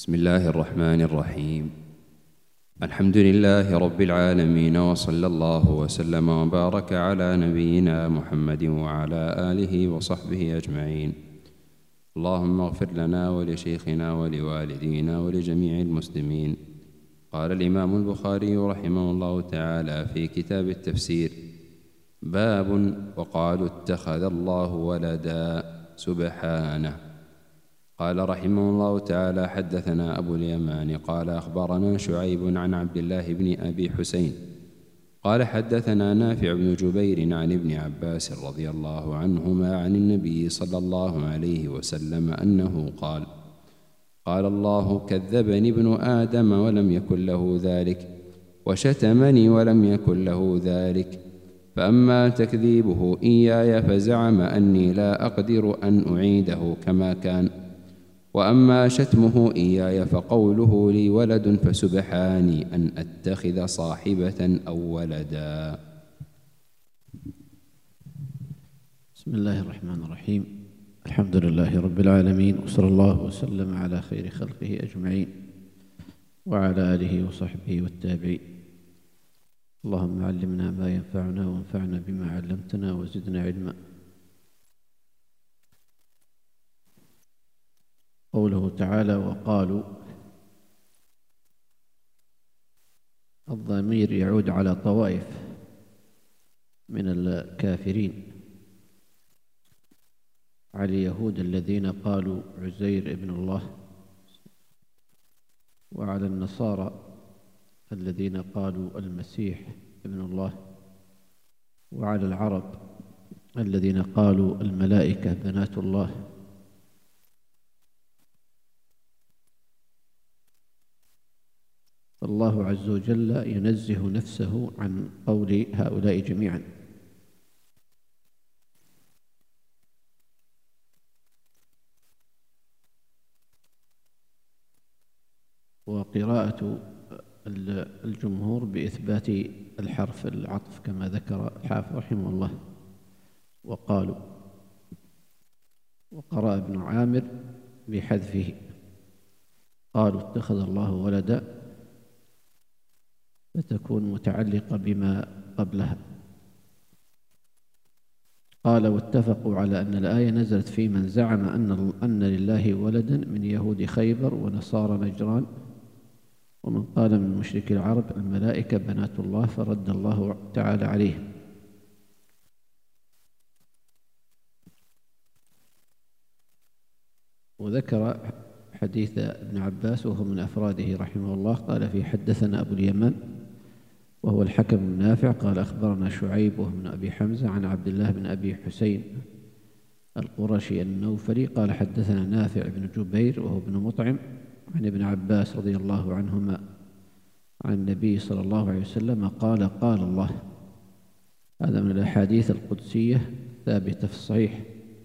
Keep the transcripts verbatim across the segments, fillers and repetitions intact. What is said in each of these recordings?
بسم الله الرحمن الرحيم. الحمد لله رب العالمين، وصلى الله وسلم وبارك على نبينا محمد وعلى آله وصحبه أجمعين. اللهم اغفر لنا ولشيخنا ولوالدينا ولجميع المسلمين. قال الإمام البخاري رحمه الله تعالى في كتاب التفسير: باب وقالوا اتخذ الله ولدا سبحانه. قال رحمه الله تعالى: حدثنا أبو اليمان قال أخبرنا شعيب عن عبد الله بن أبي حسين قال حدثنا نافع بن جبير عن ابن عباس رضي الله عنهما عن النبي صلى الله عليه وسلم أنه قال: قال الله: كذبني ابن آدم ولم يكن له ذلك، وشتمني ولم يكن له ذلك، فأما تكذيبه إياي فزعم أني لا أقدر أن أعيده كما كان، وأما شتمه إياي فقوله لي ولد فسبحاني أن أتخذ صاحبة أو ولدا. بسم الله الرحمن الرحيم. الحمد لله رب العالمين، وصلى الله وسلم على خير خلقه أجمعين وعلى آله وصحبه والتابعين. اللهم علمنا ما ينفعنا وانفعنا بما علمتنا وزدنا علما. قوله تعالى: وقالوا، الضمير يعود على طوائف من الكافرين، على اليهود الذين قالوا عزير ابن الله، وعلى النصارى الذين قالوا المسيح ابن الله، وعلى العرب الذين قالوا الملائكة بنات الله. الله عز وجل ينزه نفسه عن قول هؤلاء جميعا. وقراءة الجمهور بإثبات الحرف العطف كما ذكر الحافظ رحمه الله: وقالوا. وقرأ ابن عامر بحذفه: قالوا اتخذ الله ولدا، فتكون متعلقة بما قبلها. قال: واتفقوا على أن الآية نزلت في من زعم أن أن لله ولدا من يهود خيبر ونصارى نجران، ومن قال من مشرك العرب الملائكة بنات الله، فرد الله تعالى عليه. وذكر حديث ابن عباس وهو من أفراده رحمه الله، قال فيه: حدثنا أبو اليمان وهو الحكم النافع قال أخبرنا شعيب وهو من أبي حمزة عن عبد الله بن أبي حسين القرشي النوفلي قال حدثنا نافع بن جبير وهو ابن مطعم عن ابن عباس رضي الله عنهما عن النبي صلى الله عليه وسلم قال: قال الله. هذا من الأحاديث القدسية ثابتة في الصحيح.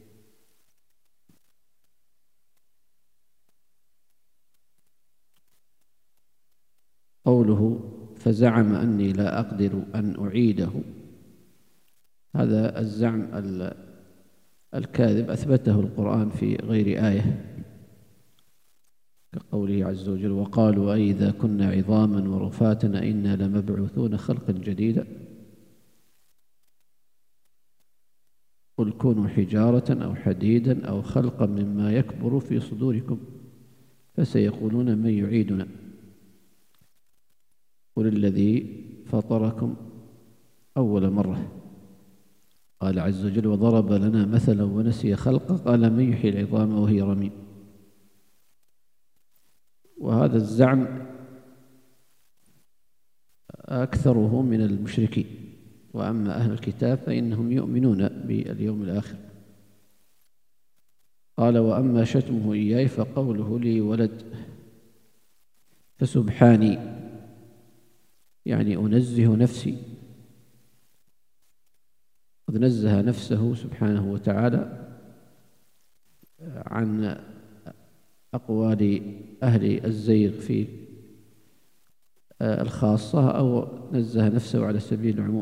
قوله: فزعم أني لا أقدر أن أعيده، هذا الزعم الكاذب أثبته القرآن في غير آية، كقوله عز وجل: وقالوا أئذا كنا عظاما ورفاتا أئنا لمبعوثون خلقا جديدا، قل كونوا حجارة أو حديدا أو خلقا مما يكبر في صدوركم فسيقولون من يعيدنا، قل الذي فطركم أول مرة. قال عز وجل: وضرب لنا مثلا ونسي خلقه قال من يحيي العظام وهي رميم. وهذا الزعم أكثره من المشركين، وأما أهل الكتاب فإنهم يؤمنون باليوم الآخر. قال: وأما شتمه إياي فقوله لي ولد فسبحاني، يعني أنزه نفسي، قد نزه نفسه سبحانه وتعالى عن أقوال أهل الزيغ في الخاصة، أو نزه نفسه على سبيل العموم،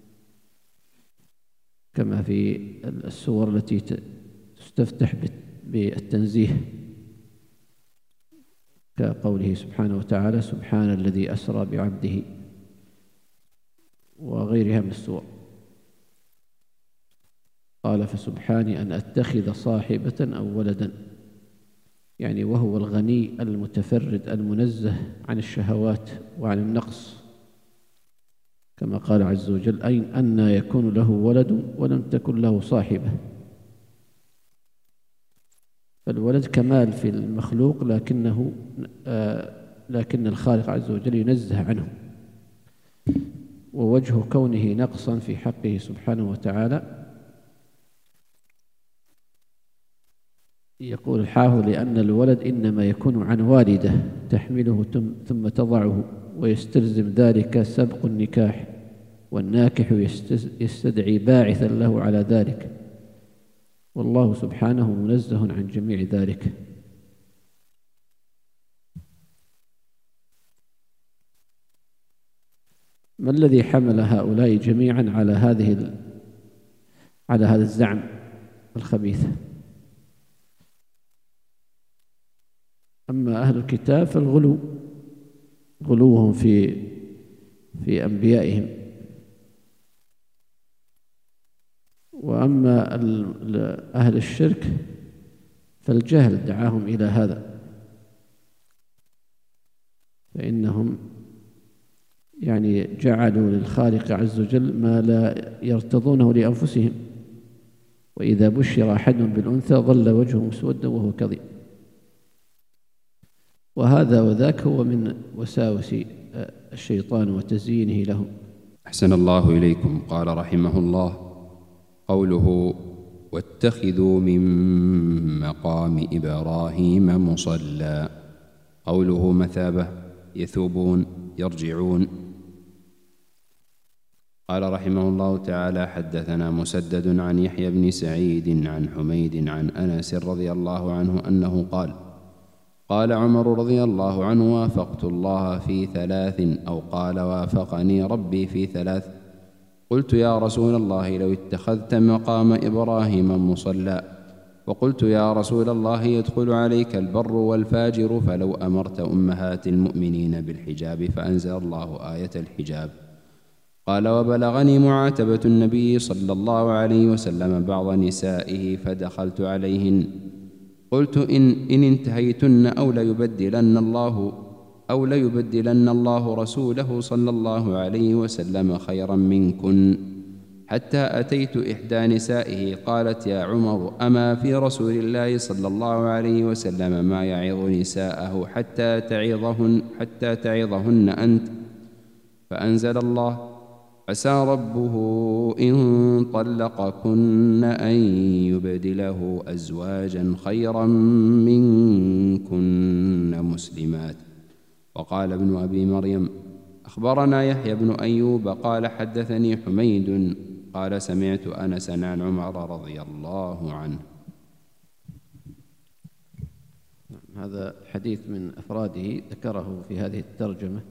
كما في السور التي تستفتح بالتنزيه كقوله سبحانه وتعالى سبحان الذي أسرى بعبده وغيرها من السور. قال فسبحاني أن أتخذ صاحبة أو ولدا، يعني وهو الغني المتفرد المنزه عن الشهوات وعن النقص، كما قال عز وجل أين أن يكون له ولد ولم تكن له صاحبة. فالولد كمال في المخلوق، لكنه آه لكن الخالق عز وجل ينزه عنه، ووجه كونه نقصا في حقه سبحانه وتعالى يقول الحافظ لأن الولد إنما يكون عن والده تحمله ثم تضعه، ويستلزم ذلك سبق النكاح، والناكح يستدعي باعثا له على ذلك، والله سبحانه منزه عن جميع ذلك. ما الذي حمل هؤلاء جميعا على هذه على هذا الزعم الخبيث؟ أما أهل الكتاب فالغلو غلوهم في في أنبيائهم، وأما أهل الشرك فالجهل دعاهم إلى هذا، فإنهم يعني جعلوا للخالق عز وجل ما لا يرتضونه لأنفسهم، وإذا بشر أحدهم بالأنثى ظل وجهه مسودا وهو كظيم. وهذا وذاك هو من وساوس الشيطان وتزيينه لهم. أحسن الله إليكم. قال رحمه الله: قوله واتخذوا من مقام إبراهيم مصلى، قوله مثابة يثوبون يرجعون. قال رحمه الله تعالى: حدثنا مسدد عن يحيى بن سعيد عن حميد عن أنس رضي الله عنه أنه قال: قال عمر رضي الله عنه: وافقت الله في ثلاث، أو قال وافقني ربي في ثلاث. قلت يا رسول الله لو اتخذت مقام إبراهيم مصلى. وقلت يا رسول الله يدخل عليك البر والفاجر، فلو أمرت أمهات المؤمنين بالحجاب، فأنزل الله آية الحجاب. قال: وبلغني معاتبة النبي صلى الله عليه وسلم بعض نسائه فدخلت عليهن، قلت إن, إن انتهيتن أو ليبدلن الله أو ليبدلن الله رسوله صلى الله عليه وسلم خيرا منكن، حتى أتيت إحدى نسائه قالت: يا عمر، أما في رسول الله صلى الله عليه وسلم ما يعظ نساءه حتى تعظهن, حتى تعظهن أنت؟ فأنزل الله: عسى ربه إن طلقكن أن يبدله أزواجا خيرا منكن مسلمات. وقال ابن أبي مريم: أخبرنا يحيى بن أيوب قال حدثني حميد قال سمعت أنسا عن عمر رضي الله عنه. هذا حديث من أفراده ذكره في هذه الترجمة،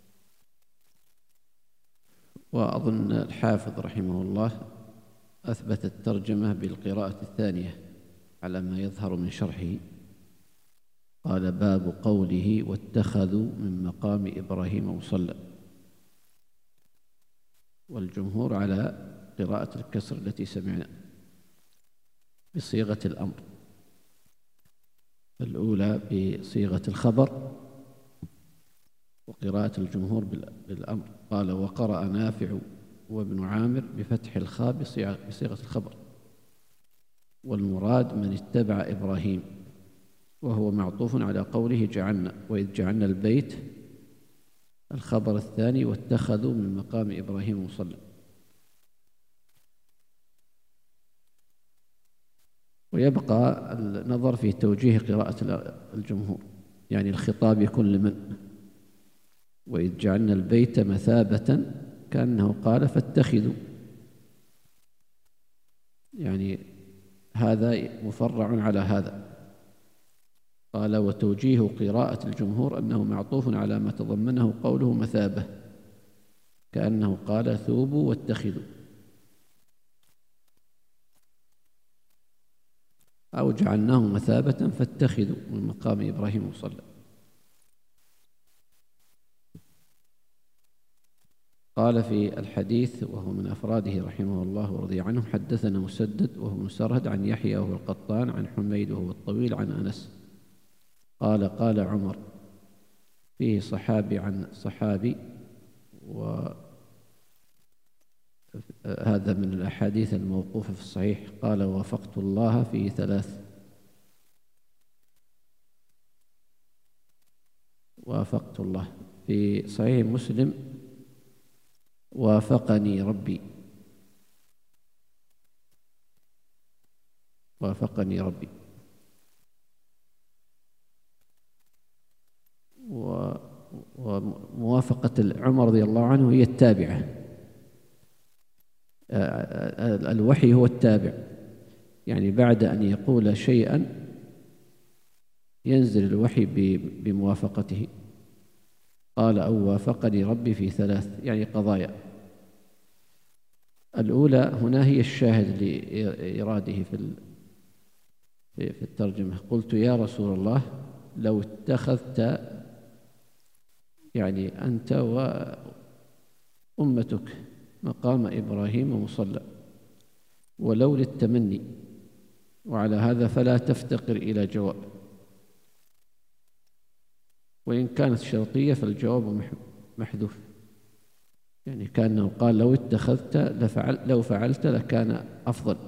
وأظن الحافظ رحمه الله أثبت الترجمة بالقراءة الثانية على ما يظهر من شرحه. قال: باب قوله واتخذوا من مقام إبراهيم مصلى، والجمهور على قراءة الكسر التي سمعنا بصيغة الأمر، الأولى بصيغة الخبر، وقراءة الجمهور بالأمر. قال: وقرأ نافع وابن عامر بفتح الخاء بصيغة الخبر، والمراد من اتبع إبراهيم، وهو معطوف على قوله جعلنا، وإذ جعلنا البيت الخبر الثاني، واتخذوا من مقام إبراهيم مصلى. ويبقى النظر في توجيه قراءة الجمهور، يعني الخطاب يكون لمن؟ وإذ جعلنا البيت مثابة، كأنه قال فاتخذوا، يعني هذا مفرع على هذا. قال: وتوجيه قراءة الجمهور أنه معطوف على ما تضمنه قوله مثابة، كأنه قال ثوبوا واتخذوا، أو جعلناه مثابة فاتخذوا من مقام إبراهيم مصلى. قال في الحديث وهو من أفراده رحمه الله ورضي عنه: حدثنا مسدد وهو مسرهد عن يحيى وهو القطان عن حميد وهو الطويل عن أنس قال: قال عمر. فيه صحابي عن صحابي، وهذا من الأحاديث الموقوفة في الصحيح. قال: وافقت الله في ثلاث. وافقت الله. في صحيح مسلم: وافقني ربي. وافقني ربي. وموافقة عمر رضي الله عنه هي التابعة. الوحي هو التابع، يعني بعد أن يقول شيئا ينزل الوحي بموافقته. قال: أو وافقني ربي في ثلاث، يعني قضايا. الأولى هنا هي الشاهد لإراده في في الترجمة: قلت يا رسول الله لو اتخذت، يعني أنت وأمتك، مقام إبراهيم مصلى، ولو للتمني، وعلى هذا فلا تفتقر إلى جواب، وإن كانت شرطية فالجواب محذوف. يعني كأنه قال: لو اتخذت لفعل لو فعلت لكان أفضل،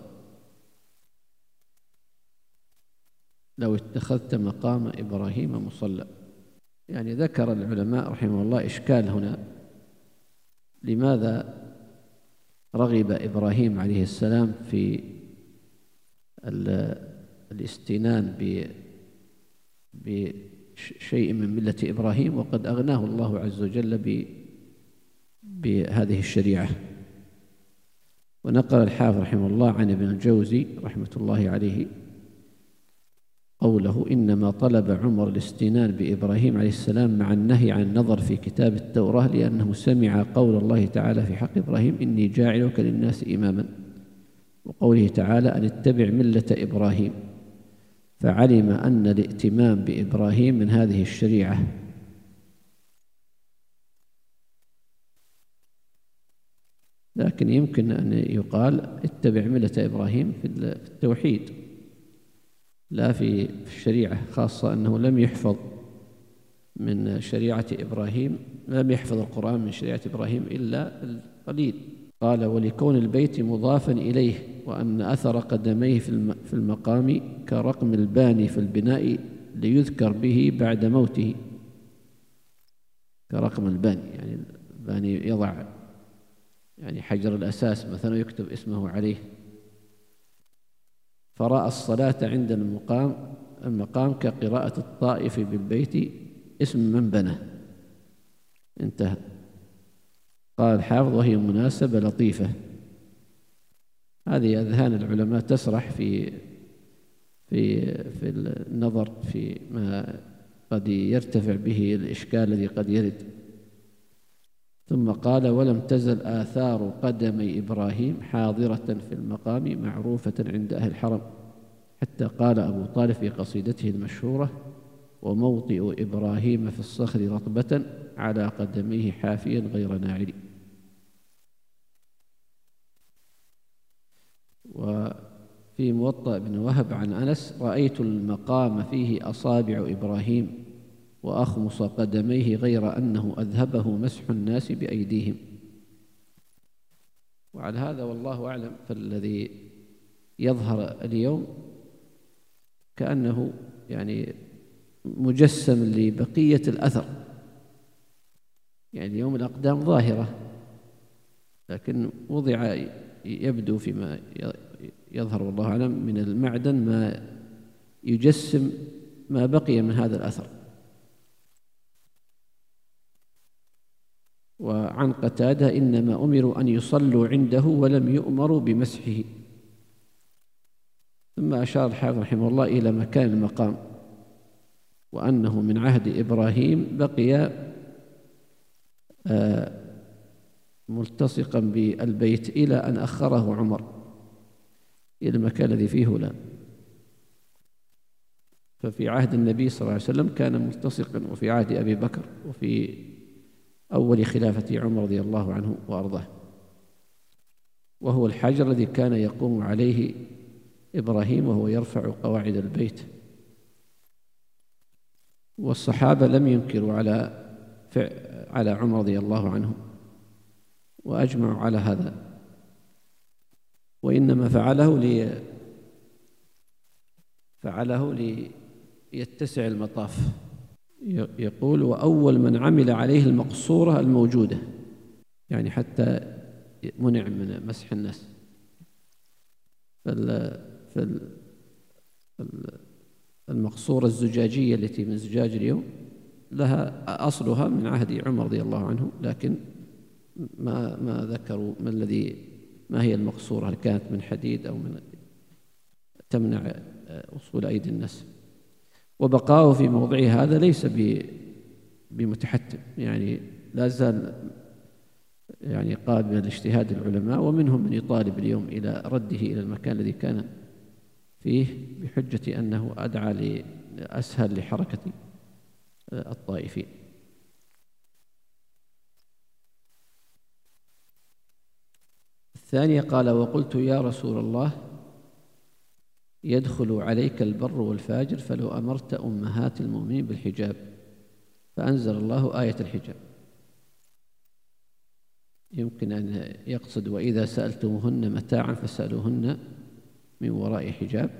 لو اتخذت مقام إبراهيم مصلى. يعني ذكر العلماء رحمه الله إشكال هنا: لماذا رغب إبراهيم عليه السلام في الاستنان بشيء من ملة إبراهيم وقد أغناه الله عز وجل بهذه الشريعة؟ ونقل الحافظ رحمه الله عن ابن الجوزي رحمة الله عليه قوله: إنما طلب عمر الاستنان بإبراهيم عليه السلام مع النهي عن النظر في كتاب التوراة لأنه سمع قول الله تعالى في حق إبراهيم: إني جاعلك للناس إماما، وقوله تعالى: أن اتبع ملة إبراهيم، فعلم أن الائتمام بإبراهيم من هذه الشريعة. لكن يمكن أن يقال اتبع ملة إبراهيم في التوحيد لا في الشريعة، خاصة أنه لم يحفظ من شريعة إبراهيم، لم يحفظ القرآن من شريعة إبراهيم إلا القليل. قال: ولكون البيت مضافا إليه، وأن أثر قدميه في المقام كرقم الباني في البناء ليذكر به بعد موته. كرقم الباني، يعني الباني يضع يعني حجر الأساس مثلا يكتب اسمه عليه. فرأى الصلاة عند المقام المقام كقراءة الطائف بالبيت اسم من بنى. انتهى. قال الحافظ: وهي مناسبة لطيفة. هذه أذهان العلماء تسرح في في في النظر في ما قد يرتفع به الإشكال الذي قد يرد. ثم قال: ولم تزل آثار قدمي إبراهيم حاضرة في المقام معروفة عند أهل الحرم، حتى قال أبو طالب في قصيدته المشهورة: وموطئ إبراهيم في الصخر رطبة على قدميه حافيا غير ناعل. وفي موطأ بن وهب عن أنس: رأيت المقام فيه أصابع إبراهيم وأخمص قدميه غير أنه أذهبه مسح الناس بأيديهم. وعلى هذا والله أعلم، فالذي يظهر اليوم كأنه يعني مجسم لبقية الأثر. يعني اليوم الأقدام ظاهرة، لكن وضع يبدو فيما يظهر والله أعلم من المعدن ما يجسم ما بقي من هذا الأثر. وعن قتادة: إنما أمروا أن يصلوا عنده ولم يؤمروا بمسحه. ثم أشار الحافظ رحمه الله إلى مكان المقام، وأنه من عهد إبراهيم بقي ملتصقا بالبيت إلى أن أخره عمر إلى المكان الذي فيه لا. ففي عهد النبي صلى الله عليه وسلم كان ملتصقا، وفي عهد أبي بكر، وفي أول خلافة عمر رضي الله عنه وأرضاه، وهو الحجر الذي كان يقوم عليه إبراهيم وهو يرفع قواعد البيت. والصحابة لم ينكروا على على عمر رضي الله عنه وأجمعوا على هذا، وإنما فعله لي فعله ليتسع المطاف. يقول: وأول من عمل عليه المقصورة الموجودة، يعني حتى منع من مسح الناس. فالمقصورة الزجاجية التي من زجاج اليوم لها أصلها من عهد عمر رضي الله عنه، لكن ما ما ذكروا ما الذي ما هي المقصورة، هل كانت من حديد أو من تمنع وصول أيدي الناس. وبقاؤه في موضعه هذا ليس بمتحتم، يعني لا زال يعني قابل لاجتهاد العلماء، ومنهم من يطالب اليوم إلى رده إلى المكان الذي كان فيه بحجة أنه أدعى لأسهل لحركة الطائفين. الثانية قال: وقلت يا رسول الله يدخل عليك البر والفاجر فلو أمرت أمهات المؤمنين بالحجاب، فأنزل الله آية الحجاب. يمكن أن يقصد: وإذا سألتموهن متاعا فاسألوهن من وراء حجاب،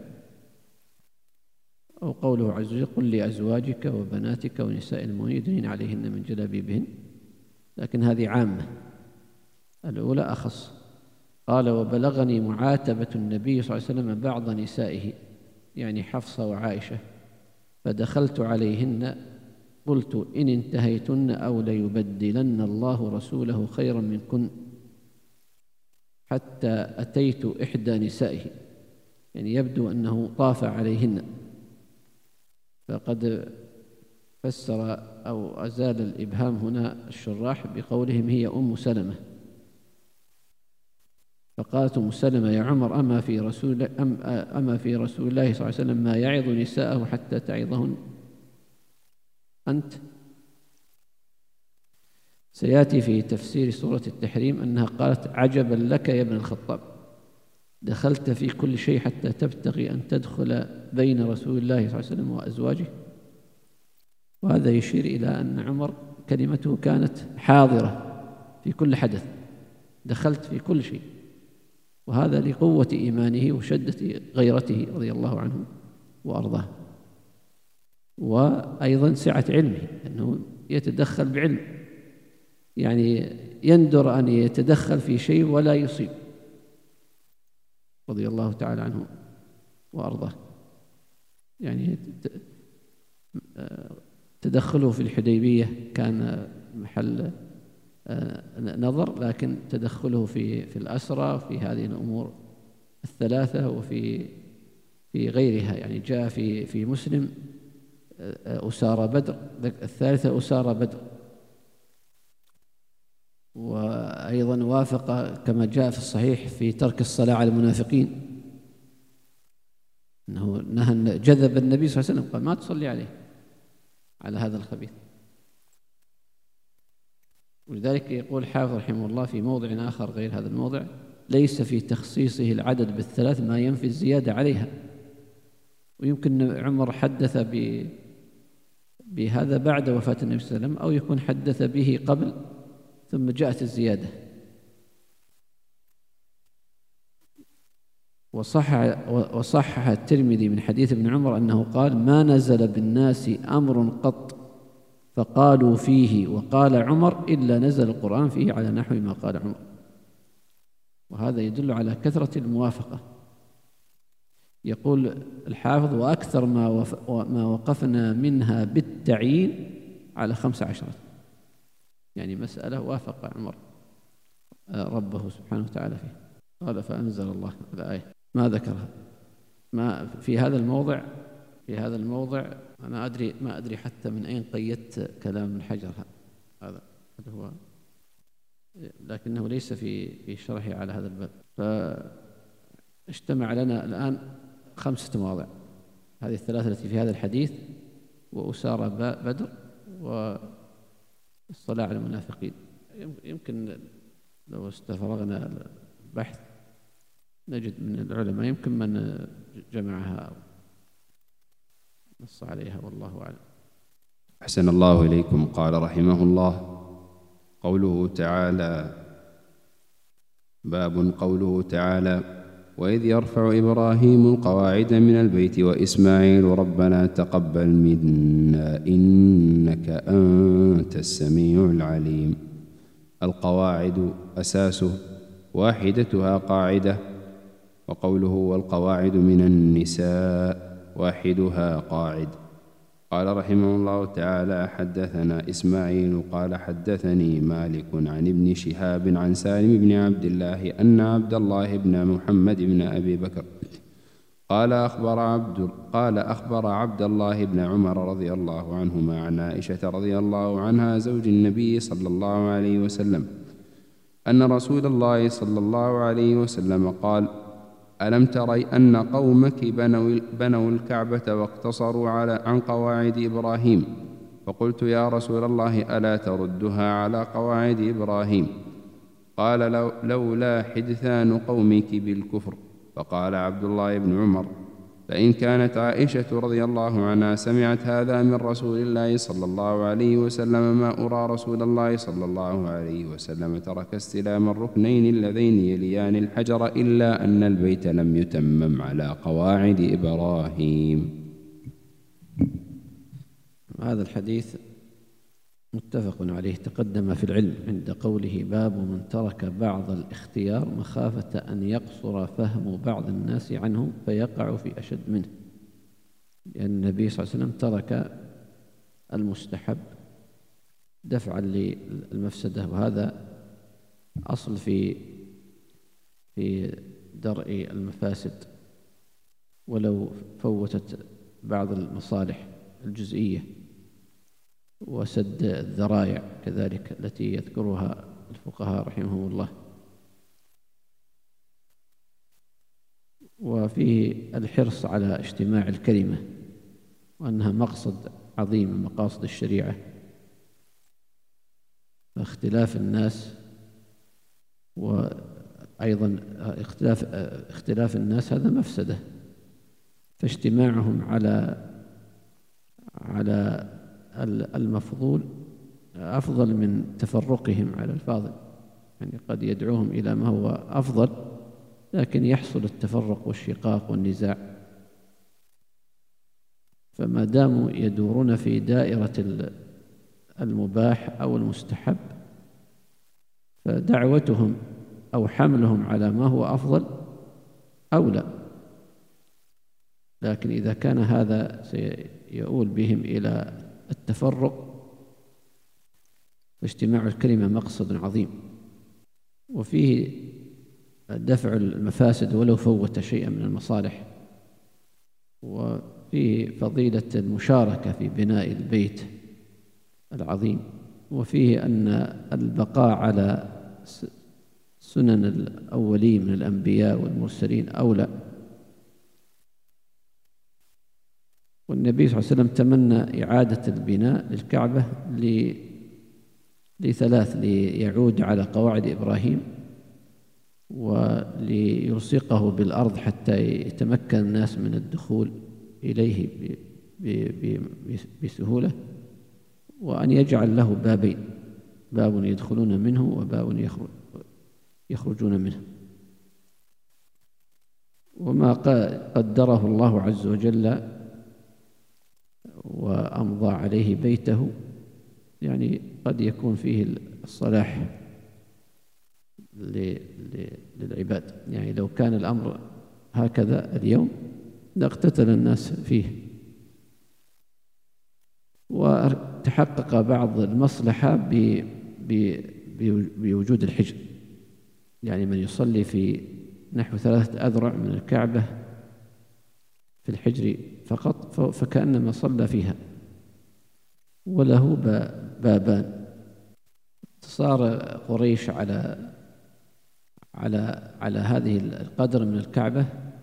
أو قوله عز وجل: قل لأزواجك وبناتك ونساء المؤمنين يدنين عليهن من جلابيبهن. لكن هذه عامة، الأولى أخص. قال: وبلغني معاتبة النبي صلى الله عليه وسلم بعض نسائه، يعني حفصة وعائشة، فدخلت عليهن قلت: إن انتهيتن أو ليبدلن الله رسوله خيرا منكن، حتى أتيت إحدى نسائه، يعني يبدو أنه طاف عليهن، فقد فسر أو أزال الإبهام هنا الشراح بقولهم: هي أم سلمة. فقالت أم سلمة: يا عمر، أما في رسول أم أما في رسول الله صلى الله عليه وسلم ما يعظ نساءه حتى تعظهن أنت؟ سيأتي في تفسير سورة التحريم أنها قالت: عجبا لك يا ابن الخطاب، دخلت في كل شيء حتى تبتغي أن تدخل بين رسول الله صلى الله عليه وسلم وأزواجه. وهذا يشير إلى أن عمر كلمته كانت حاضرة في كل حدث، دخلت في كل شيء، وهذا لقوة إيمانه وشدة غيرته رضي الله عنه وأرضاه، وأيضا سعة علمه، أنه يتدخل بعلم، يعني يندر أن يتدخل في شيء ولا يصيب، رضي الله تعالى عنه وأرضاه. يعني تدخله في الحديبية كان محل نظر، لكن تدخله في في الأسرى في هذه الأمور الثلاثة وفي في غيرها، يعني جاء في في مسلم أسارى بدر، الثالثة أسارى بدر. وأيضا وافق كما جاء في الصحيح في ترك الصلاة على المنافقين، أنه نهى جذب النبي صلى الله عليه وسلم قال: ما تصلي عليه، على هذا الخبيث. ولذلك يقول حافظ رحمه الله في موضع آخر غير هذا الموضع: ليس في تخصيصه العدد بالثلاث ما ينفي الزيادة عليها. ويمكن عمر حدث بهذا بعد وفاة النبي صلى الله عليه وسلم، أو يكون حدث به قبل ثم جاءت الزيادة. وصح وصحح الترمذي من حديث ابن عمر أنه قال: ما نزل بالناس أمر قط فقالوا فيه وقال عمر إلا نزل القرآن فيه على نحو ما قال عمر. وهذا يدل على كثرة الموافقة. يقول الحافظ: وأكثر ما ما وقفنا منها بالتعيين على خمس عشرة، يعني مسألة وافق عمر ربه سبحانه وتعالى فيه. قال: فأنزل الله الآية. ما ذكرها ما في هذا الموضع في هذا الموضع أنا أدري ما أدري حتى من أين قيدت كلام ابن حجر هذا هو، لكنه ليس في في شرحه على هذا الباب. فاجتمع لنا الآن خمسة مواضع، هذه الثلاثة التي في هذا الحديث، وأسارى بدر، الصلاة على المنافقين. يمكن لو استفرغنا البحث نجد من العلماء يمكن من جمعها نص عليها، والله أعلم. أحسن الله إليكم. قال رحمه الله: قوله تعالى: باب قوله تعالى: وإذ يرفع إبراهيم القواعد من البيت وإسماعيل ربنا تقبل منا إنك أنت السميع العليم. القواعد أساسه واحدتها قاعدة، وقوله والقواعد من النساء واحدها قاعد. قال رحمه الله تعالى: حدثنا إسماعيل قال حدثني مالك عن ابن شهاب عن سالم بن عبد الله أن عبد الله بن محمد بن أبي بكر قال أخبر عبد قال أخبر عبد الله بن عمر رضي الله عنهما عن عائشة رضي الله عنها زوج النبي صلى الله عليه وسلم أن رسول الله صلى الله عليه وسلم قال: ألم تري أن قومك بنوا, بنوا الكعبة واقتصروا على عن قواعد إبراهيم؟ فقلت: يا رسول الله ألا تردها على قواعد إبراهيم؟ قال: لو لولا حدثان قومك بالكفر. فقال عبد الله بن عمر: فإن كانت عائشة رضي الله عنها سمعت هذا من رسول الله صلى الله عليه وسلم ما أرى رسول الله صلى الله عليه وسلم ترك استلام الركنين اللذين يليان الحجر إلا أن البيت لم يتمم على قواعد إبراهيم. هذا الحديث متفق عليه، تقدم في العلم عند قوله: باب من ترك بعض الاختيار مخافة أن يقصر فهم بعض الناس عنه فيقع في أشد منه، لأن النبي صلى الله عليه وسلم ترك المستحب دفعا للمفسدة، وهذا أصل في في درء المفاسد ولو فوتت بعض المصالح الجزئية، وسد الذرائع كذلك التي يذكرها الفقهاء رحمهم الله. وفيه الحرص على اجتماع الكلمة، وأنها مقصد عظيم من مقاصد الشريعة، فاختلاف الناس وأيضا اختلاف اختلاف الناس هذا مفسدة، فاجتماعهم على على المفضول أفضل من تفرقهم على الفاضل. يعني قد يدعوهم إلى ما هو أفضل، لكن يحصل التفرق والشقاق والنزاع. فما داموا يدورون في دائرة المباح أو المستحب، فدعوتهم أو حملهم على ما هو أفضل أولى. لكن إذا كان هذا سيؤول بهم إلى التفرق، فاجتماع الكلمة مقصد عظيم، وفيه دفع المفاسد ولو فوت شيئا من المصالح، وفيه فضيلة المشاركة في بناء البيت العظيم، وفيه أن البقاء على سنن الأولين من الأنبياء والمرسلين أولى. والنبي صلى الله عليه وسلم تمنى إعادة البناء للكعبة لثلاث: ليعود على قواعد إبراهيم، وليلصقه بالأرض حتى يتمكن الناس من الدخول إليه بسهولة، وأن يجعل له بابين: باب يدخلون منه وباب يخرجون منه. وما قدره الله عز وجل وأمضى عليه بيته، يعني قد يكون فيه الصلاح للعباد. يعني لو كان الأمر هكذا اليوم لاقتتل الناس فيه، وتحقق بعض المصلحة بوجود الحجر. يعني من يصلي في نحو ثلاثة أذرع من الكعبة في الحجر فقط فكأنما صلى فيها، وله بابان. صار قريش على على على هذه القدر من الكعبة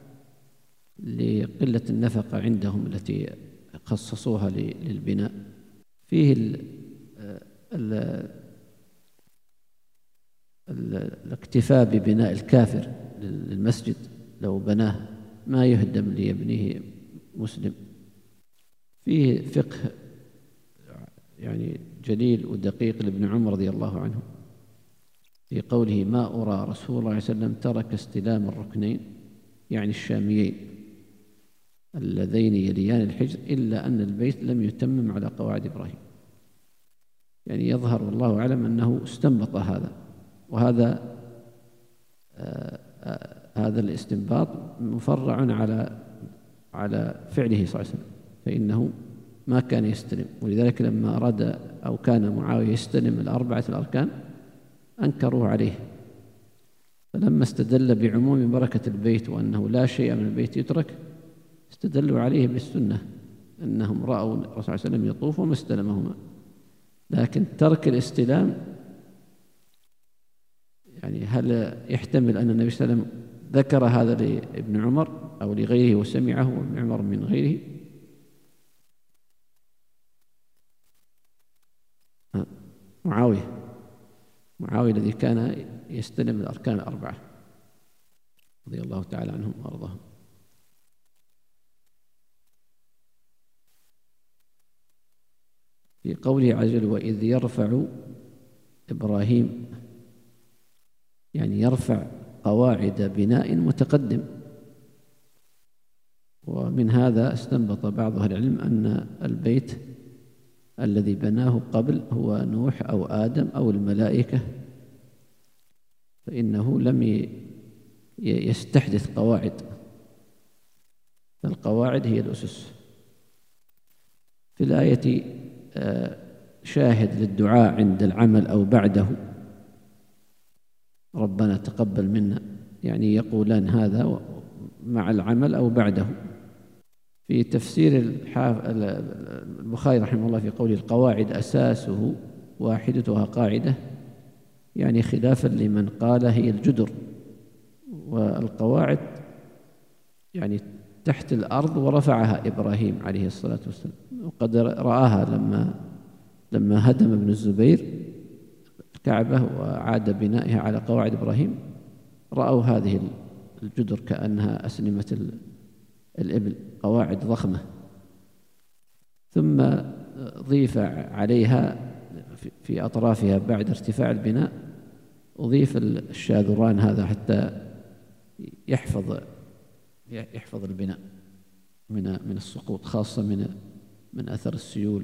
لقلة النفقة عندهم التي خصصوها للبناء. فيه الاكتفاء ببناء الكافر للمسجد لو بناه ما يهدم ليبنيه مسلم. فيه فقه يعني جليل ودقيق لابن عمر رضي الله عنه في قوله: ما أرى رسول الله صلى الله عليه وسلم ترك استلام الركنين يعني الشاميين اللذين يليان الحجر إلا أن البيت لم يتمم على قواعد إبراهيم. يعني يظهر والله أعلم أنه استنبط هذا، وهذا آآ آآ هذا الاستنباط مفرع على على فعله صلى الله عليه وسلم، فإنه ما كان يستلم، ولذلك لما أراد أو كان معاوية يستلم الأربعة الأركان أنكروا عليه، فلما استدل بعموم بركة البيت وأنه لا شيء من البيت يترك استدلوا عليه بالسنة أنهم رأوا الرسول صلى الله عليه وسلم يطوف وما استلمهما. لكن ترك الاستلام يعني هل يحتمل أن النبي صلى الله عليه وسلم ذكر هذا لابن عمر أو لغيره وسمعه ابن عمر من غيره؟ معاوية معاوية الذي كان يستلم الأركان الأربعة رضي الله تعالى عنهم وأرضاهم. في قوله عز وجل: وإذ يرفع إبراهيم، يعني يرفع قواعد بناء متقدم. ومن هذا استنبط بعض أهل العلم أن البيت الذي بناه قبل هو نوح أو آدم أو الملائكة، فإنه لم يستحدث قواعد، فالقواعد هي الأسس. في الآية شاهد للدعاء عند العمل أو بعده: ربنا تقبل منا، يعني يقولان هذا مع العمل أو بعده. في تفسير البخاري رحمه الله في قوله: القواعد أساسه واحدتها قاعدة، يعني خلافا لمن قال هي الجدر، والقواعد يعني تحت الأرض ورفعها إبراهيم عليه الصلاة والسلام، وقد رآها لما لما هدم ابن الزبير الكعبة وعاد بنائها على قواعد إبراهيم، رأوا هذه الجدر كأنها أسنمة الإبل، قواعد ضخمة، ثم ضيف عليها في أطرافها بعد ارتفاع البناء أضيف الشاذران هذا حتى يحفظ يحفظ البناء من من السقوط، خاصة من من أثر السيول.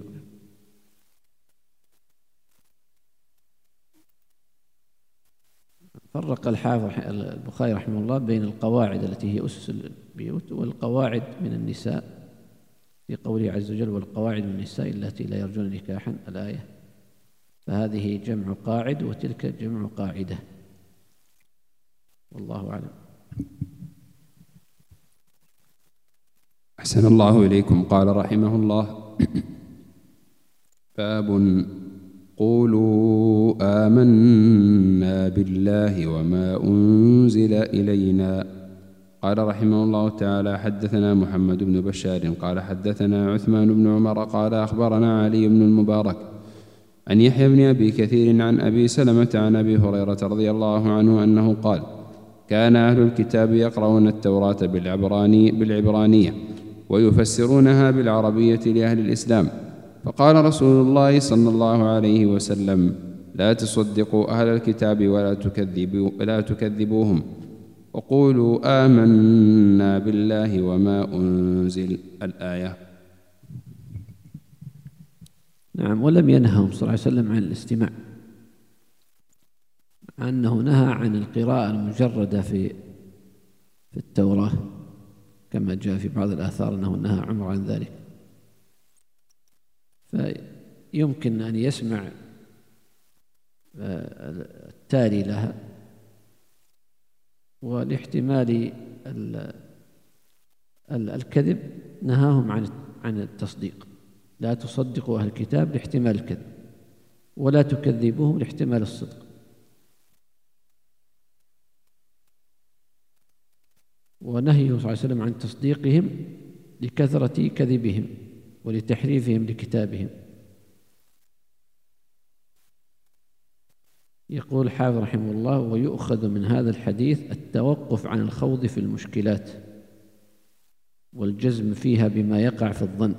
فرق الحافظ البخاري رحمه الله بين القواعد التي هي أسس البيوت والقواعد من النساء في قوله عز وجل: والقواعد من النساء التي لا يرجون نكاحا، الآية. فهذه جمع قاعد وتلك جمع قاعدة، والله أعلم. أحسن الله إليكم. قال رحمه الله: باب قولوا آمنا بالله وما أنزل إلينا. قال رحمه الله تعالى: حدثنا محمد بن بشار قال حدثنا عثمان بن عمر قال أخبرنا علي بن المبارك عن يحيى بن أبي كثير عن أبي سلمة عن أبي هريرة رضي الله عنه أنه قال: كان أهل الكتاب يقرؤون التوراة بالعبراني بالعبرانية ويفسرونها بالعربية لأهل الإسلام، فقال رسول الله صلى الله عليه وسلم: لا تصدقوا أهل الكتاب ولا تكذبوا ولا تكذبوهم، وقولوا آمنا بالله وما أنزل، الآية. نعم. ولم ينههم صلى الله عليه وسلم عن الاستماع، مع أنه نهى عن القراءة المجردة في في التوراة كما جاء في بعض الآثار أنه نهى عمر عن ذلك. فيمكن أن يسمع التالي لها، ولاحتمال الكذب نهاهم عن عن التصديق. لا تصدقوا أهل الكتاب لاحتمال الكذب، ولا تكذبوهم لاحتمال الصدق. ونهيه صلى الله عليه وسلم عن تصديقهم لكثرة كذبهم ولتحريفهم لكتابهم. يقول حافظ رحمه الله: ويؤخذ من هذا الحديث التوقف عن الخوض في المشكلات والجزم فيها بما يقع في الظن،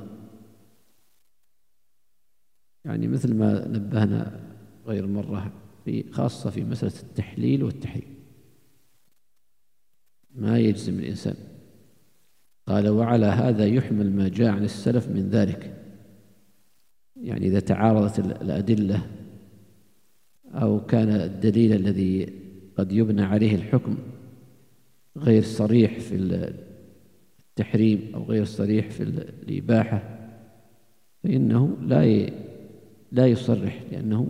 يعني مثل ما نبهنا غير مرة في خاصة في مسألة التحليل والتحريم، ما يجزم الإنسان. قال: وعلى هذا يحمل ما جاء عن السلف من ذلك، يعني إذا تعارضت الأدلة أو كان الدليل الذي قد يبنى عليه الحكم غير صريح في التحريم أو غير صريح في الإباحة، فإنه لا لا يصرح، لأنه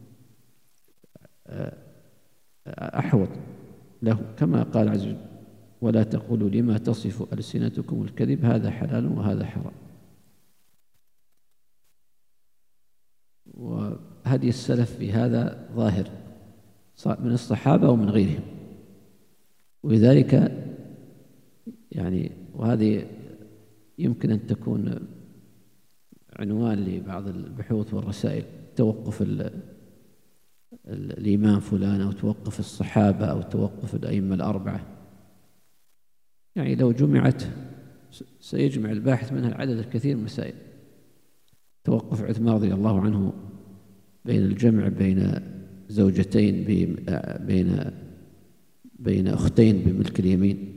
أحوط له، كما قال عز وجل: ولا تقولوا لما تصف ألسنتكم الكذب هذا حلال وهذا حرام. وهدي السلف في هذا ظاهر من الصحابة ومن غيرهم، ولذلك يعني وهذه يمكن أن تكون عنوان لبعض البحوث والرسائل: توقف الإمام فلان، أو توقف الصحابة، أو توقف الأئمة الأربعة. يعني لو جمعت سيجمع الباحث منها العدد الكثير من المسائل. توقف عثمان رضي الله عنه بين الجمع بين زوجتين بين بين أختين بملك اليمين،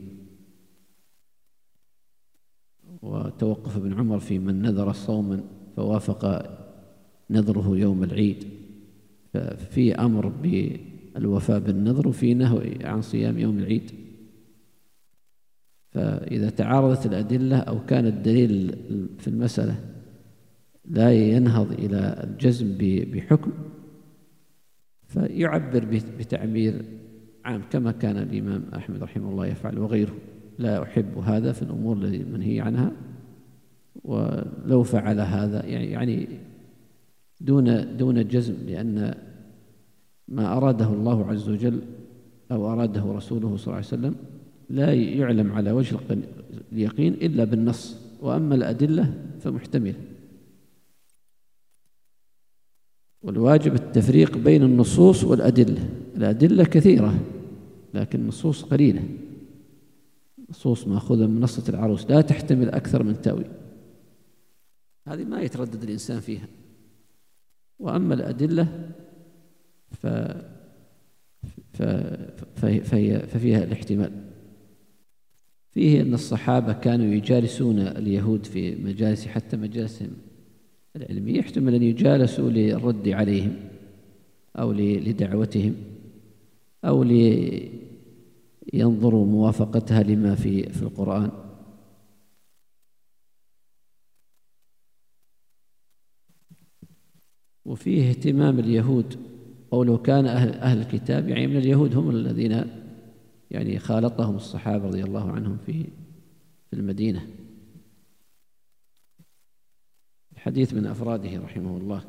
وتوقف ابن عمر في من نذر صوما فوافق نذره يوم العيد، ففي أمر بالوفاء بالنذر وفي نهي عن صيام يوم العيد. فإذا تعارضت الأدلة أو كان الدليل في المسألة لا ينهض إلى الجزم بحكم، فيعبر بتعبير عام كما كان الإمام أحمد رحمه الله يفعل وغيره: لا أحب هذا في الأمور التي منهي عنها، ولو فعل هذا يعني دون دون جزم، لأن ما أراده الله عز وجل أو أراده رسوله صلى الله عليه وسلم لا يعلم على وجه اليقين إلا بالنص، وأما الأدلة فمحتملة. والواجب التفريق بين النصوص والأدلة. الأدلة كثيرة لكن النصوص قليلة، نصوص مأخوذة من منصة العروس لا تحتمل أكثر من تأويل، هذه ما يتردد الإنسان فيها. وأما الأدلة ف... ف... فهي... ففيها الاحتمال. فيه أن الصحابة كانوا يجالسون اليهود في مجالس حتى مجالسهم العلمية، يحتمل أن يجالسوا للرد عليهم أو لدعوتهم أو لينظروا موافقتها لما في في القرآن. وفيه اهتمام اليهود، أو لو كان أهل, أهل الكتاب، يعني من اليهود هم الذين يعني خالطهم الصحابة رضي الله عنهم في في المدينة. الحديث من أفراده رحمه الله،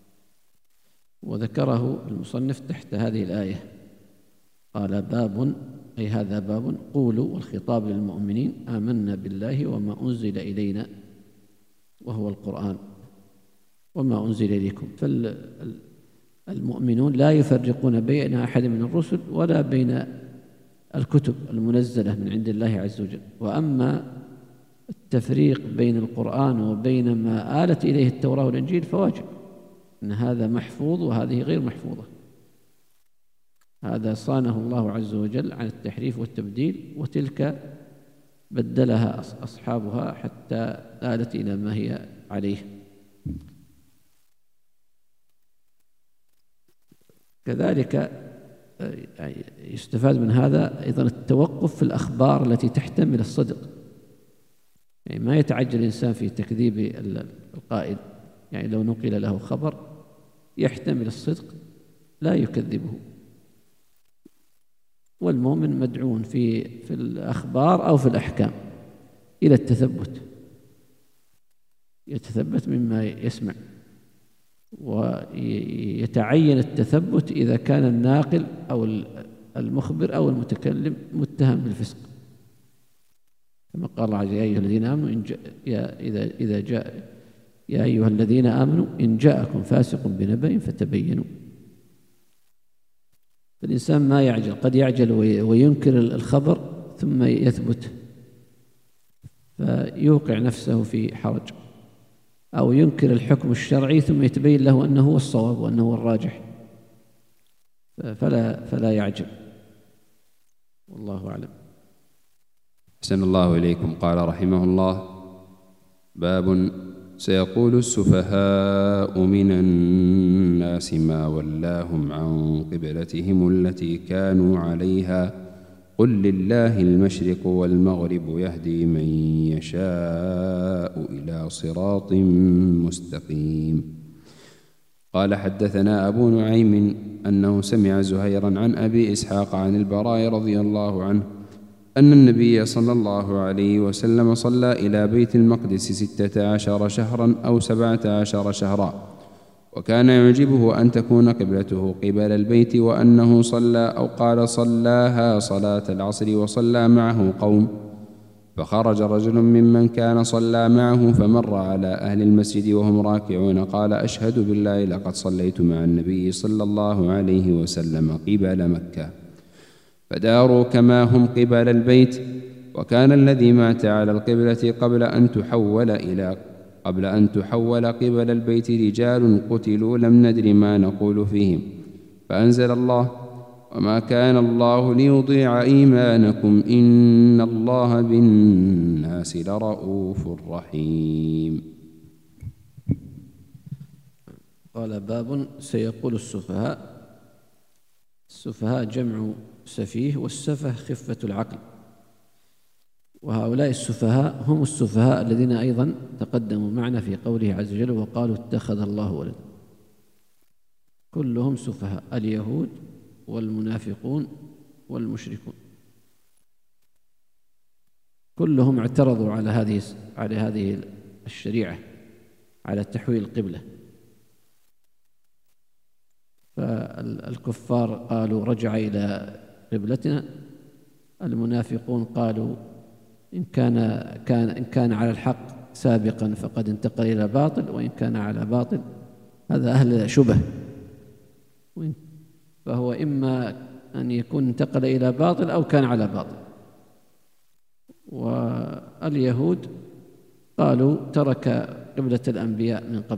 وذكره المصنف تحت هذه الآية. قال: باب، أي هذا باب، قولوا، والخطاب للمؤمنين: آمنا بالله وما أنزل إلينا، وهو القرآن، وما أنزل إليكم. فالمؤمنون لا يفرقون بين أحد من الرسل ولا بين الكتب المنزلة من عند الله عز وجل. وأما التفريق بين القرآن وبين ما آلت إليه التوراة والإنجيل فواجب، أن هذا محفوظ وهذه غير محفوظة. هذا صانه الله عز وجل عن التحريف والتبديل، وتلك بدلها أصحابها حتى آلت إلى ما هي عليه. كذلك يستفاد من هذا أيضا التوقف في الأخبار التي تحتمل الصدق، يعني ما يتعجل الإنسان في تكذيب القائل، يعني لو نقل له خبر يحتمل الصدق لا يكذبه. والمؤمن مدعون في في الأخبار أو في الأحكام إلى التثبت، يتثبت مما يسمع، ويتعين التثبت إذا كان الناقل أو المخبر أو المتكلم متهم بالفسق، كما قال الله عز وجل: يا أيها الذين آمنوا إن جاء يا إذا إذا جاء يا أيها الذين آمنوا إن جاءكم فاسق بنبأ فتبينوا. فالإنسان ما يعجل، قد يعجل وينكر الخبر ثم يثبت فيوقع نفسه في حرج، أو ينكر الحكم الشرعي ثم يتبين له أنه هو الصواب وأنه هو الراجح، فلا فلا يعجل. والله أعلم. أحسن الله إليكم. قال رحمه الله: باب سيقول السفهاء من الناس ما ولاهم عن قبلتهم التي كانوا عليها قل لله المشرق والمغرب يهدي من يشاء إلى صراط مستقيم. قال: حدثنا أبو نعيم أنه سمع زهيرا عن أبي إسحاق عن البراء رضي الله عنه أن النبي صلى الله عليه وسلم صلى إلى بيت المقدس ستة عشر شهرا أو سبعة عشر شهرا، وكان يعجبه أن تكون قبلته قبل البيت، وأنه صلى أو قال صلاها صلاة العصر وصلى معه قوم، فخرج رجل ممن كان صلى معه فمر على أهل المسجد وهم راكعون، قال: أشهد بالله لقد صليت مع النبي صلى الله عليه وسلم قبل مكة، فداروا كما هم قبل البيت، وكان الذي مات على القبلة قبل أن تحول إلى قبل أن تحول قبل البيت رجال قتلوا لم ندر ما نقول فيهم، فأنزل الله: وما كان الله ليضيع إيمانكم إن الله بالناس لرؤوف رحيم. قال: باب سيقول السفهاء. السفهاء جمع سفيه، والسفه خفة العقل، وهؤلاء السفهاء هم السفهاء الذين أيضا تقدموا معنا في قوله عز وجل: وقالوا اتخذ الله ولدا. كلهم سفهاء، اليهود والمنافقون والمشركون، كلهم اعترضوا على هذه على هذه الشريعة، على تحويل القبلة. فالكفار قالوا رجع إلى قبلتنا، المنافقون قالوا إن كان كان إن كان على الحق سابقا فقد انتقل إلى باطل، وإن كان على باطل هذا أهل شبه، فهو إما أن يكون انتقل إلى باطل أو كان على باطل. واليهود قالوا ترك قبلة الأنبياء من قبل.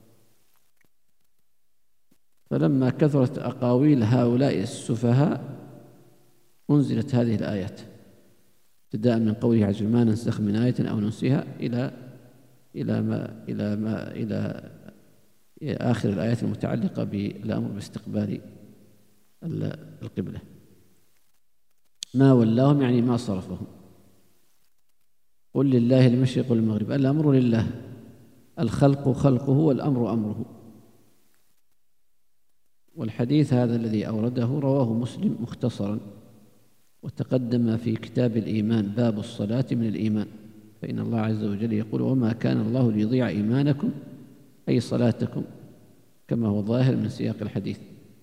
فلما كثرت أقاويل هؤلاء السفهاء أنزلت هذه الآيات، ابتداء من قوله عز وجل: ما ننسخ من آية أو ننسها إلى إلى ما إلى ما إلى آخر الآيات المتعلقة بالأمر باستقبال القبلة. ما ولاهم يعني ما صرفهم. قل لله المشرق والمغرب، الأمر لله، الخلق خلقه والأمر أمره. والحديث هذا الذي أورده رواه مسلم مختصرا، وتقدم في كتاب الإيمان باب الصلاة من الإيمان، فإن الله عز وجل يقول: وما كان الله ليضيع إيمانكم أي صلاتكم، كما هو ظاهر من سياق الحديث.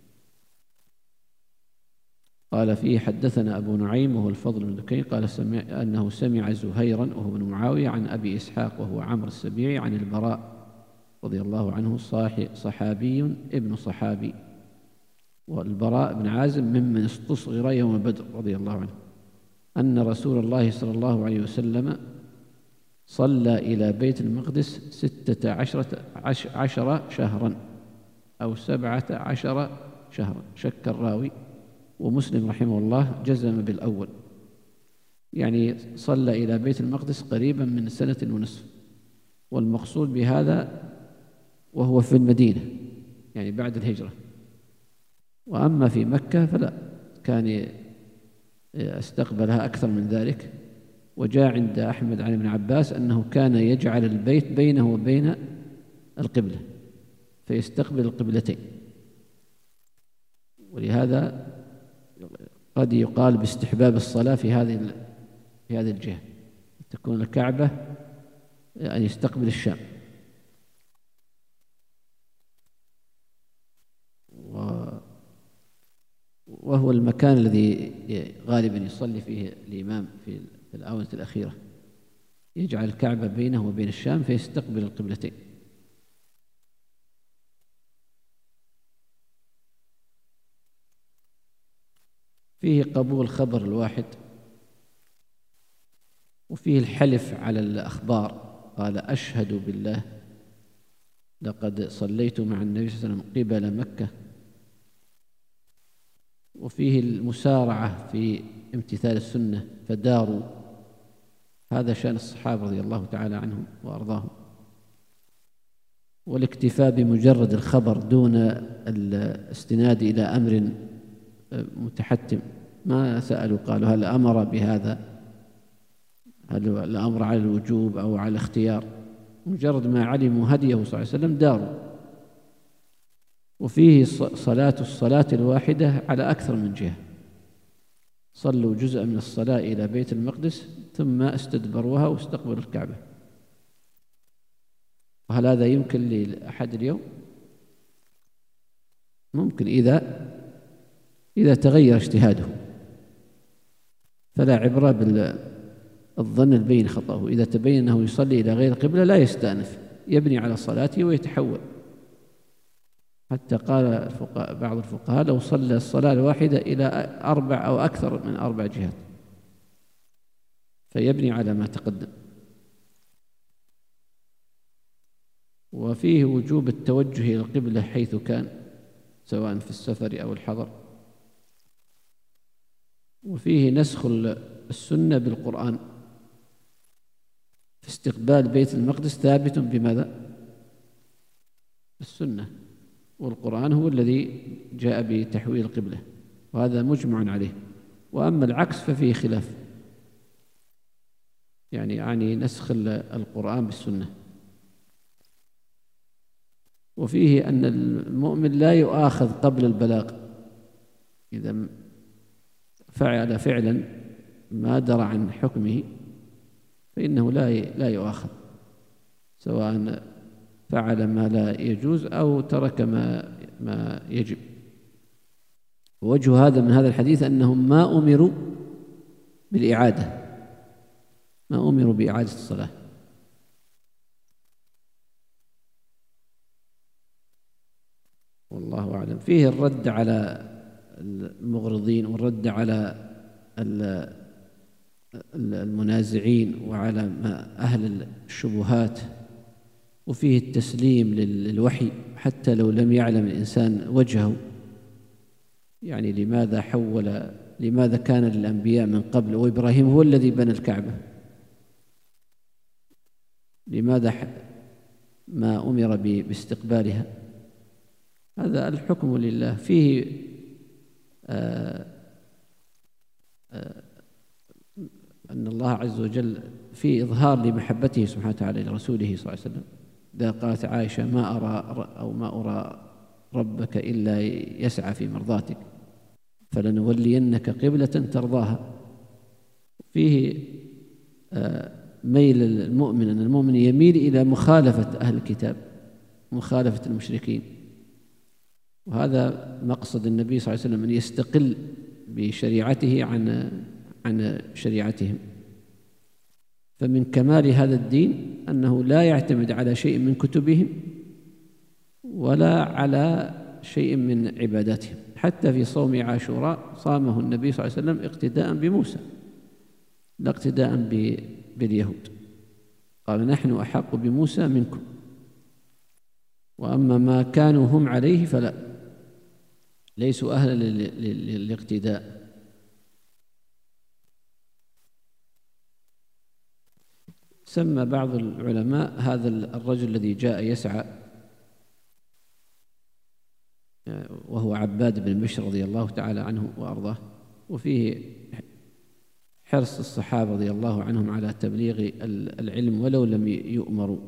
قال فيه: حدثنا أبو نعيم وهو الفضل بن دكين قال سمع أنه سمع زهيرا وهو بن معاوية عن أبي إسحاق وهو عمرو السبيعي عن البراء رضي الله عنه، صحابي ابن صحابي، والبراء بن عازب ممن استصغر يوم بدر رضي الله عنه، أن رسول الله صلى الله عليه وسلم صلى إلى بيت المقدس ستة عشرة عشر شهرا أو سبعة عشر شهرا، شك الراوي، ومسلم رحمه الله جزم بالأول، يعني صلى إلى بيت المقدس قريبا من سنة ونصف. والمقصود بهذا وهو في المدينة، يعني بعد الهجرة. وأما في مكة فلا، كان استقبلها أكثر من ذلك. وجاء عند أحمد عن ابن عباس أنه كان يجعل البيت بينه وبين القبلة فيستقبل القبلتين، ولهذا قد يقال باستحباب الصلاة في هذه في هذه الجهة، تكون الكعبة أن يستقبل الشام. وهو المكان الذي غالبا يصلي فيه الإمام في الآونة الأخيرة، يجعل الكعبة بينه وبين الشام فيستقبل القبلتين. فيه قبول خبر الواحد، وفيه الحلف على الأخبار. قال أشهد بالله لقد صليت مع النبي صلى الله عليه وسلم قبل مكة. وفيه المسارعة في امتثال السنة فداروا. هذا شأن الصحابة رضي الله تعالى عنهم وأرضاهم. والاكتفاء بمجرد الخبر دون الاستناد إلى أمر متحتم. ما سألوا قالوا هل أمر بهذا، هل الأمر على الوجوب أو على الاختيار. مجرد ما علموا هديه صلى الله عليه وسلم داروا. وفيه صلاة الصلاة الواحدة على أكثر من جهة. صلوا جزءا من الصلاة إلى بيت المقدس ثم استدبروها واستقبلوا الكعبة. وهل هذا يمكن لأحد اليوم؟ ممكن إذا إذا تغير اجتهاده، فلا عبرة بالظن البين خطأه. إذا تبين أنه يصلي إلى غير القبلة لا يستأنف، يبني على صلاته ويتحول. حتى قال الفقهاء بعض الفقهاء لو صلى الصلاة الواحدة إلى أربع أو أكثر من أربع جهات فيبني على ما تقدم. وفيه وجوب التوجه إلى القبلة حيث كان، سواء في السفر أو الحضر. وفيه نسخ السنة بالقرآن في استقبال بيت المقدس ثابت بماذا؟ السنة، والقرآن هو الذي جاء بتحويل القبلة، وهذا مجمع عليه. وأما العكس ففيه خلاف، يعني يعني نسخ القرآن بالسنة. وفيه أن المؤمن لا يؤاخذ قبل البلاغ. إذا فعل فعلا ما درى عن حكمه فإنه لا لا يؤاخذ، سواء فعل ما لا يجوز أو ترك ما ما يجب. ووجه هذا من هذا الحديث أنهم ما أمروا بالإعادة، ما أمروا بإعادة الصلاة. والله أعلم. فيه الرد على المغرضين والرد على المنازعين وعلى أهل الشبهات، وفيه التسليم للوحي حتى لو لم يعلم الإنسان وجهه. يعني لماذا حول، لماذا كان للأنبياء من قبل وإبراهيم هو الذي بنى الكعبة، لماذا ما أمر باستقبالها؟ هذا الحكم لله. فيه آآ آآ أن الله عز وجل في إظهار لمحبته سبحانه وتعالى لرسوله صلى الله عليه وسلم. إذا قالت عائشة ما أرى أو ما أرى ربك إلا يسعى في مرضاتك فلنولينك قبلة ترضاها. فيه ميل المؤمن، أن المؤمن يميل إلى مخالفة أهل الكتاب، مخالفة المشركين. وهذا مقصد النبي صلى الله عليه وسلم، أن يستقل بشريعته عن عن شريعتهم. فمن كمال هذا الدين أنه لا يعتمد على شيء من كتبهم ولا على شيء من عباداتهم. حتى في صوم عاشوراء صامه النبي صلى الله عليه وسلم اقتداء بموسى لا اقتداء باليهود. قال نحن أحق بموسى منكم، وأما ما كانوا هم عليه فلا، ليسوا أهلا للاقتداء. سمى بعض العلماء هذا الرجل الذي جاء يسعى وهو عباد بن بشر رضي الله تعالى عنه وأرضاه. وفيه حرص الصحابة رضي الله عنهم على تبليغ العلم ولو لم يؤمروا.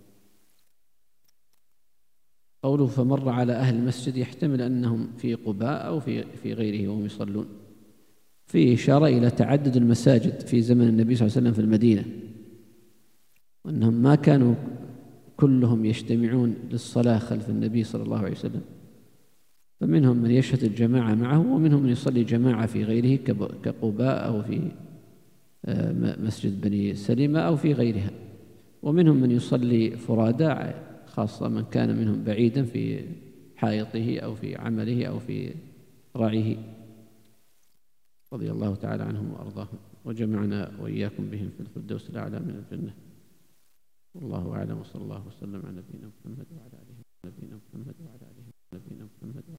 قوله فمر على أهل المسجد يحتمل أنهم في قباء أو في في غيره وهم يصلون. فيه إشارة إلى تعدد المساجد في زمن النبي صلى الله عليه وسلم في المدينة، وأنهم ما كانوا كلهم يجتمعون للصلاة خلف النبي صلى الله عليه وسلم، فمنهم من يشهد الجماعة معه، ومنهم من يصلي جماعة في غيره كقباء أو في مسجد بني سلمة أو في غيرها، ومنهم من يصلي فرادى، خاصة من كان منهم بعيدا في حائطه أو في عمله أو في رعيه. رضي الله تعالى عنهم وأرضاهم، وجمعنا وإياكم بهم في الفردوس الأعلى من الجنة. والله أعلم، وصلى الله وسلم على نبينا محمد وعلى آله نبينا محمد وعلى آله نبينا محمد.